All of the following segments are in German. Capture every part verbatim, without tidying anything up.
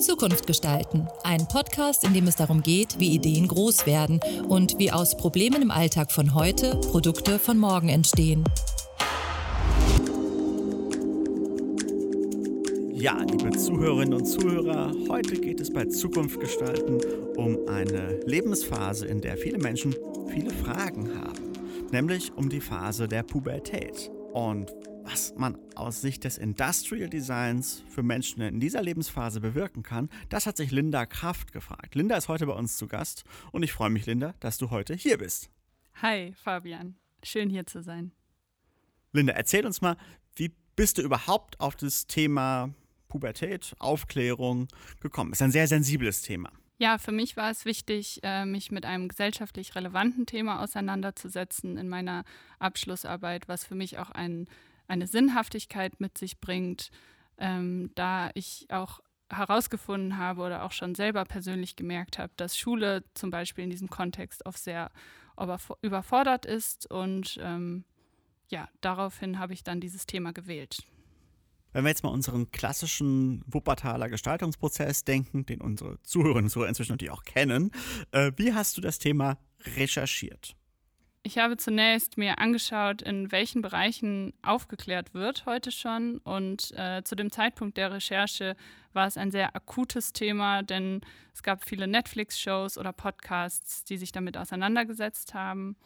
Zukunft gestalten. Ein Podcast, in dem es darum geht, wie Ideen groß werden und wie aus Problemen im Alltag von heute Produkte von morgen entstehen. Ja, liebe Zuhörerinnen und Zuhörer, heute geht es bei Zukunft gestalten um eine Lebensphase, in der viele Menschen viele Fragen haben, nämlich um die Phase der Pubertät. Und was man aus Sicht des Industrial Designs für Menschen in dieser Lebensphase bewirken kann, das hat sich Linda Kraft gefragt. Linda ist heute bei uns zu Gast und ich freue mich, Linda, dass du heute hier bist. Hi, Fabian. Schön, hier zu sein. Linda, erzähl uns mal, wie bist du überhaupt auf das Thema Pubertät, Aufklärung gekommen? Das ist ein sehr sensibles Thema. Ja, für mich war es wichtig, mich mit einem gesellschaftlich relevanten Thema auseinanderzusetzen in meiner Abschlussarbeit, was für mich auch ein, eine Sinnhaftigkeit mit sich bringt, ähm, da ich auch herausgefunden habe oder auch schon selber persönlich gemerkt habe, dass Schule zum Beispiel in diesem Kontext oft sehr überfordert ist und ähm, ja, daraufhin habe ich dann dieses Thema gewählt. Wenn wir jetzt mal unseren klassischen Wuppertaler Gestaltungsprozess denken, den unsere Zuhörerinnen und Zuhörer inzwischen natürlich auch kennen, äh, wie hast du das Thema recherchiert? Ich habe zunächst mir angeschaut, in welchen Bereichen aufgeklärt wird heute schon. Und äh, zu dem Zeitpunkt der Recherche war es ein sehr akutes Thema, denn es gab viele Netflix-Shows oder Podcasts, die sich damit auseinandergesetzt haben.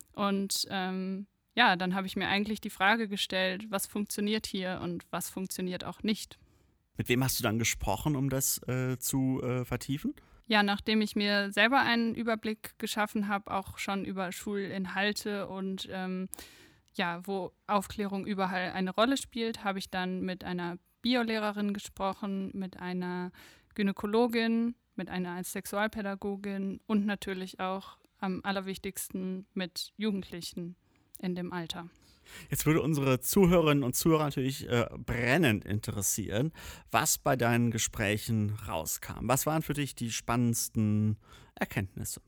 Und ähm, ja, dann habe ich mir eigentlich die Frage gestellt, was funktioniert hier und was funktioniert auch nicht. Mit wem hast du dann gesprochen, um das äh, zu äh, vertiefen? Ja, nachdem ich mir selber einen Überblick geschaffen habe, auch schon über Schulinhalte und ähm, ja, wo Aufklärung überall eine Rolle spielt, habe ich dann mit einer Biolehrerin gesprochen, mit einer Gynäkologin, mit einer Sexualpädagogin und natürlich auch am allerwichtigsten mit Jugendlichen in dem Alter. Jetzt würde unsere Zuhörerinnen und Zuhörer natürlich äh, brennend interessieren, was bei deinen Gesprächen rauskam. Was waren für dich die spannendsten Erkenntnisse?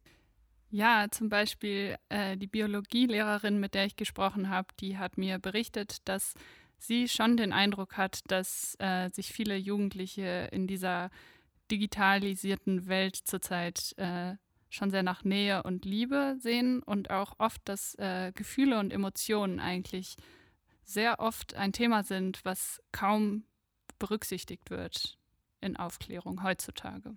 Ja, zum Beispiel äh, die Biologielehrerin, mit der ich gesprochen habe, die hat mir berichtet, dass sie schon den Eindruck hat, dass äh, sich viele Jugendliche in dieser digitalisierten Welt zurzeit äh, schon sehr nach Nähe und Liebe sehen und auch oft, dass äh, Gefühle und Emotionen eigentlich sehr oft ein Thema sind, was kaum berücksichtigt wird in Aufklärung heutzutage.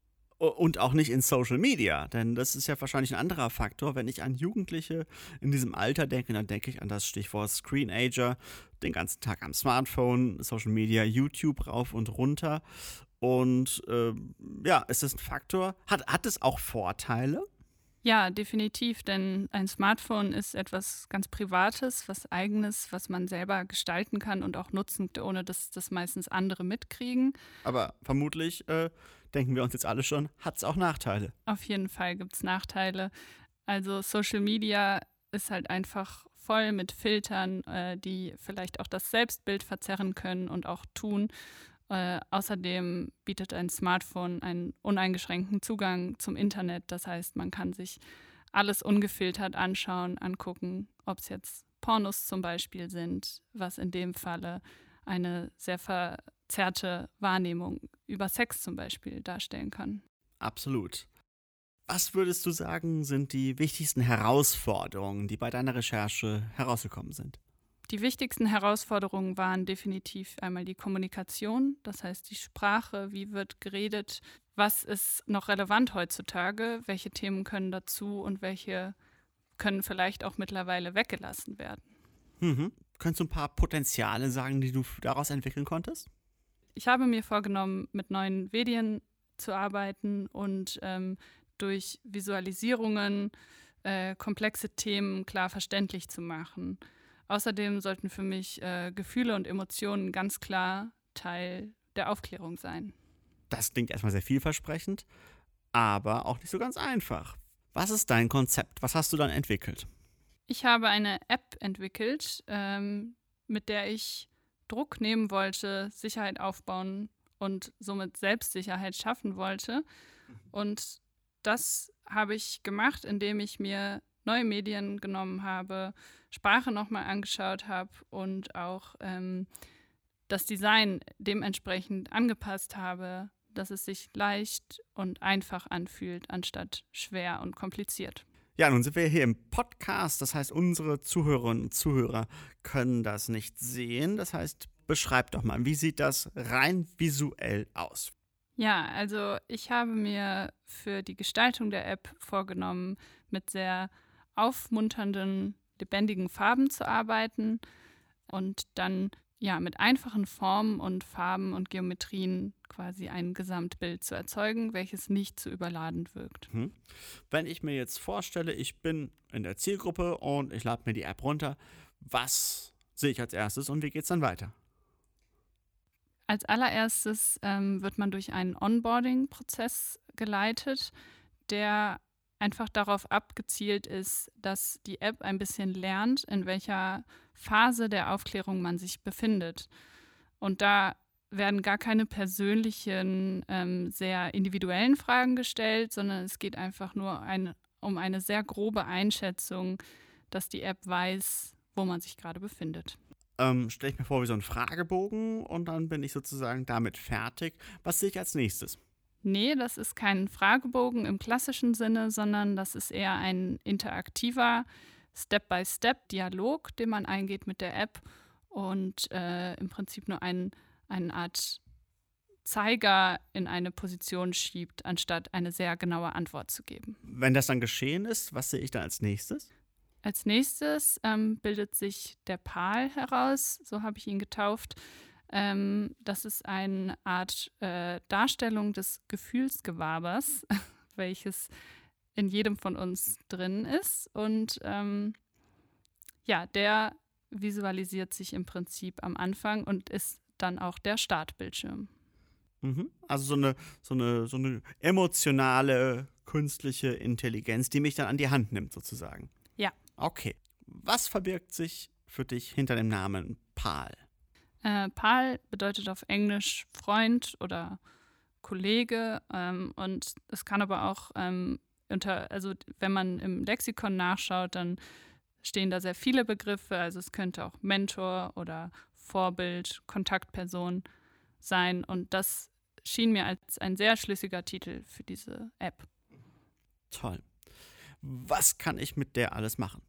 Und auch nicht in Social Media, denn das ist ja wahrscheinlich ein anderer Faktor. Wenn ich an Jugendliche in diesem Alter denke, dann denke ich an das Stichwort Screenager, den ganzen Tag am Smartphone, Social Media, YouTube rauf und runter. Und äh, ja, ist das ein Faktor? Hat, hat es auch Vorteile? Ja, definitiv, denn ein Smartphone ist etwas ganz Privates, was Eigenes, was man selber gestalten kann und auch nutzen, ohne dass das meistens andere mitkriegen. Aber vermutlich, äh, denken wir uns jetzt alle schon, hat es auch Nachteile. Auf jeden Fall gibt es Nachteile. Also Social Media ist halt einfach voll mit Filtern, äh, die vielleicht auch das Selbstbild verzerren können und auch tun. Äh, außerdem bietet ein Smartphone einen uneingeschränkten Zugang zum Internet. Das heißt, man kann sich alles ungefiltert anschauen, angucken, ob es jetzt Pornos zum Beispiel sind, was in dem Falle eine sehr verzerrte Wahrnehmung über Sex zum Beispiel darstellen kann. Absolut. Was würdest du sagen, sind die wichtigsten Herausforderungen, die bei deiner Recherche herausgekommen sind? Die wichtigsten Herausforderungen waren definitiv einmal die Kommunikation, das heißt die Sprache, wie wird geredet, was ist noch relevant heutzutage, welche Themen können dazu und welche können vielleicht auch mittlerweile weggelassen werden. Mhm. Könntest du ein paar Potenziale sagen, die du daraus entwickeln konntest? Ich habe mir vorgenommen, mit neuen Medien zu arbeiten und ähm, durch Visualisierungen äh, komplexe Themen klar verständlich zu machen. Außerdem sollten für mich äh, Gefühle und Emotionen ganz klar Teil der Aufklärung sein. Das klingt erstmal sehr vielversprechend, aber auch nicht so ganz einfach. Was ist dein Konzept? Was hast du dann entwickelt? Ich habe eine App entwickelt, ähm, mit der ich Druck nehmen wollte, Sicherheit aufbauen und somit Selbstsicherheit schaffen wollte. Und das habe ich gemacht, indem ich mir neue Medien genommen habe, Sprache nochmal angeschaut habe und auch ähm, das Design dementsprechend angepasst habe, dass es sich leicht und einfach anfühlt, anstatt schwer und kompliziert. Ja, nun sind wir hier im Podcast, das heißt, unsere Zuhörerinnen und Zuhörer können das nicht sehen. Das heißt, beschreib doch mal, wie sieht das rein visuell aus? Ja, also ich habe mir für die Gestaltung der App vorgenommen, mit sehr aufmunternden, lebendigen Farben zu arbeiten und dann ja mit einfachen Formen und Farben und Geometrien quasi ein Gesamtbild zu erzeugen, welches nicht zu überladend wirkt. Hm. Wenn ich mir jetzt vorstelle, ich bin in der Zielgruppe und ich lade mir die App runter, was sehe ich als erstes und wie geht es dann weiter? Als allererstes ähm, wird man durch einen Onboarding-Prozess geleitet, der einfach darauf abgezielt ist, dass die App ein bisschen lernt, in welcher Phase der Aufklärung man sich befindet. Und da werden gar keine persönlichen, ähm, sehr individuellen Fragen gestellt, sondern es geht einfach nur ein, um eine sehr grobe Einschätzung, dass die App weiß, wo man sich gerade befindet. Ähm, stelle ich mir vor wie so einen Fragebogen und dann bin ich sozusagen damit fertig. Was sehe ich als nächstes? Nee, das ist kein Fragebogen im klassischen Sinne, sondern das ist eher ein interaktiver Step-by-Step-Dialog, den man eingeht mit der App und äh, im Prinzip nur ein, eine Art Zeiger in eine Position schiebt, anstatt eine sehr genaue Antwort zu geben. Wenn das dann geschehen ist, was sehe ich dann als nächstes? Als nächstes ähm, bildet sich der Pal heraus, so habe ich ihn getauft. Ähm, das ist eine Art äh, Darstellung des Gefühlsgewabers, welches in jedem von uns drin ist. Und ähm, ja, der visualisiert sich im Prinzip am Anfang und ist dann auch der Startbildschirm. Mhm. Also so eine, so, eine, so eine emotionale, künstliche Intelligenz, die mich dann an die Hand nimmt sozusagen. Ja. Okay. Was verbirgt sich für dich hinter dem Namen Pal? Äh, Pal bedeutet auf Englisch Freund oder Kollege ähm, und es kann aber auch ähm, unter, also wenn man im Lexikon nachschaut, dann stehen da sehr viele Begriffe, also es könnte auch Mentor oder Vorbild, Kontaktperson sein und das schien mir als ein sehr schlüssiger Titel für diese App. Toll. Was kann ich mit der alles machen?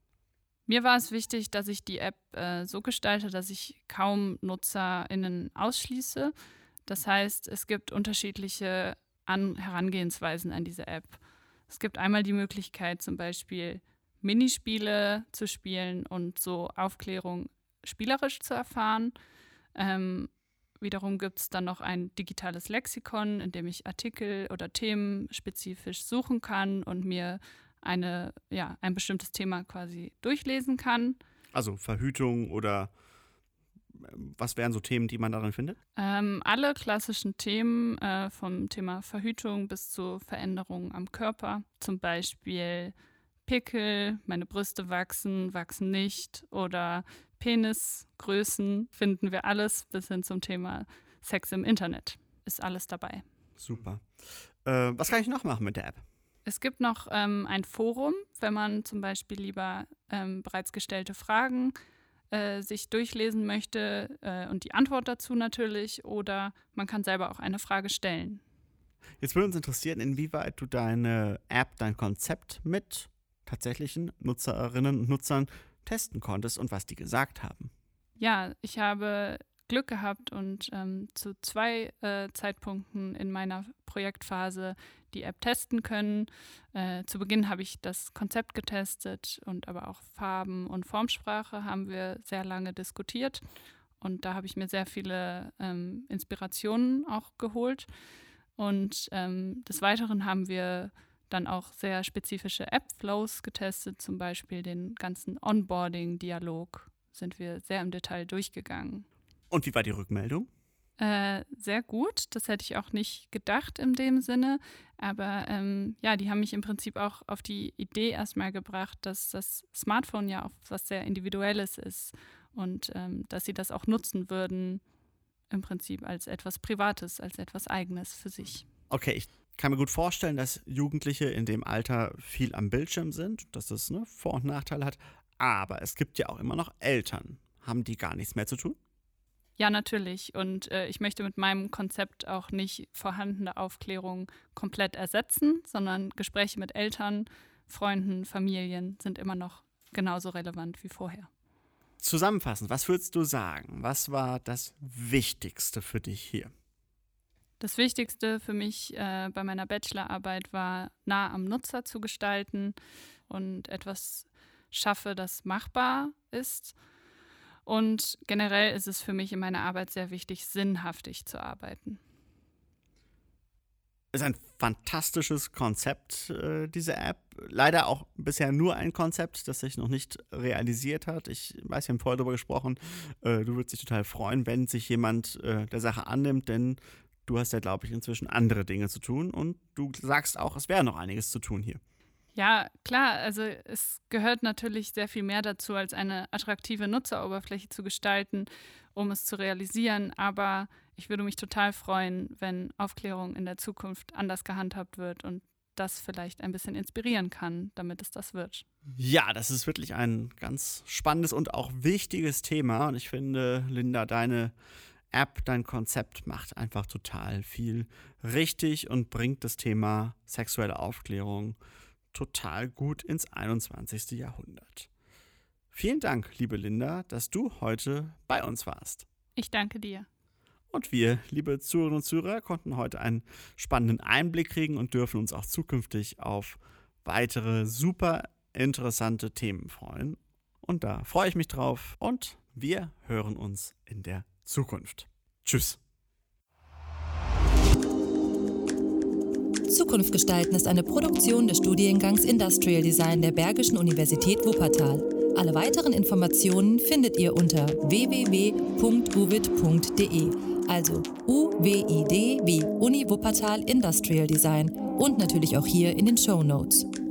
Mir war es wichtig, dass ich die App äh, so gestalte, dass ich kaum NutzerInnen ausschließe. Das heißt, es gibt unterschiedliche an Herangehensweisen an diese App. Es gibt einmal die Möglichkeit, zum Beispiel Minispiele zu spielen und so Aufklärung spielerisch zu erfahren. Ähm, wiederum gibt es dann noch ein digitales Lexikon, in dem ich Artikel oder Themen spezifisch suchen kann und mir eine, ja, ein bestimmtes Thema quasi durchlesen kann. Also Verhütung oder was wären so Themen, die man darin findet? Ähm, alle klassischen Themen, äh, vom Thema Verhütung bis zu Veränderungen am Körper. Zum Beispiel Pickel, meine Brüste wachsen, wachsen nicht oder Penisgrößen finden wir alles bis hin zum Thema Sex im Internet. Ist alles dabei. Super. Äh, was kann ich noch machen mit der App? Es gibt noch ähm, ein Forum, wenn man zum Beispiel lieber ähm, bereits gestellte Fragen äh, sich durchlesen möchte äh, und die Antwort dazu natürlich, oder man kann selber auch eine Frage stellen. Jetzt würde uns interessieren, inwieweit du deine App, dein Konzept mit tatsächlichen Nutzerinnen und Nutzern testen konntest und was die gesagt haben. Ja, ich habe Glück gehabt und ähm, zu zwei äh, Zeitpunkten in meiner Projektphase die App testen können. Äh, zu Beginn habe ich das Konzept getestet und aber auch Farben und Formsprache haben wir sehr lange diskutiert. Und da habe ich mir sehr viele ähm, Inspirationen auch geholt. Und ähm, des Weiteren haben wir dann auch sehr spezifische App-Flows getestet, zum Beispiel den ganzen Onboarding-Dialog sind wir sehr im Detail durchgegangen. Und wie war die Rückmeldung? Äh, sehr gut, das hätte ich auch nicht gedacht in dem Sinne, aber ähm, ja, die haben mich im Prinzip auch auf die Idee erstmal gebracht, dass das Smartphone ja auch was sehr Individuelles ist und ähm, dass sie das auch nutzen würden, im Prinzip als etwas Privates, als etwas Eigenes für sich. Okay, ich kann mir gut vorstellen, dass Jugendliche in dem Alter viel am Bildschirm sind, dass das ne, Vor- und Nachteile hat, aber es gibt ja auch immer noch Eltern. Haben die gar nichts mehr zu tun? Ja, natürlich. Und äh, ich möchte mit meinem Konzept auch nicht vorhandene Aufklärung komplett ersetzen, sondern Gespräche mit Eltern, Freunden, Familien sind immer noch genauso relevant wie vorher. Zusammenfassend, was würdest du sagen? Was war das Wichtigste für dich hier? Das Wichtigste für mich äh, bei meiner Bachelorarbeit war, nah am Nutzer zu gestalten und etwas schaffe, das machbar ist. Und generell ist es für mich in meiner Arbeit sehr wichtig, sinnhaftig zu arbeiten. Ist ein fantastisches Konzept, äh, diese App. Leider auch bisher nur ein Konzept, das sich noch nicht realisiert hat. Ich weiß, wir haben vorher darüber gesprochen. Äh, du würdest dich total freuen, wenn sich jemand äh, der Sache annimmt, denn du hast ja, glaube ich, inzwischen andere Dinge zu tun und du sagst auch, es wäre noch einiges zu tun hier. Ja, klar, also es gehört natürlich sehr viel mehr dazu, als eine attraktive Nutzeroberfläche zu gestalten, um es zu realisieren. Aber ich würde mich total freuen, wenn Aufklärung in der Zukunft anders gehandhabt wird und das vielleicht ein bisschen inspirieren kann, damit es das wird. Ja, das ist wirklich ein ganz spannendes und auch wichtiges Thema. Und ich finde, Linda, deine App, dein Konzept macht einfach total viel richtig und bringt das Thema sexuelle Aufklärung total gut ins einundzwanzigste Jahrhundert. Vielen Dank, liebe Linda, dass du heute bei uns warst. Ich danke dir. Und wir, liebe Zuhörerinnen und Zuhörer, konnten heute einen spannenden Einblick kriegen und dürfen uns auch zukünftig auf weitere super interessante Themen freuen. Und da freue ich mich drauf und wir hören uns in der Zukunft. Tschüss. Zukunft gestalten ist eine Produktion des Studiengangs Industrial Design der Bergischen Universität Wuppertal. Alle weiteren Informationen findet ihr unter w w w punkt u w i d punkt d e, also U W I D wie Uni Wuppertal Industrial Design und natürlich auch hier in den Shownotes.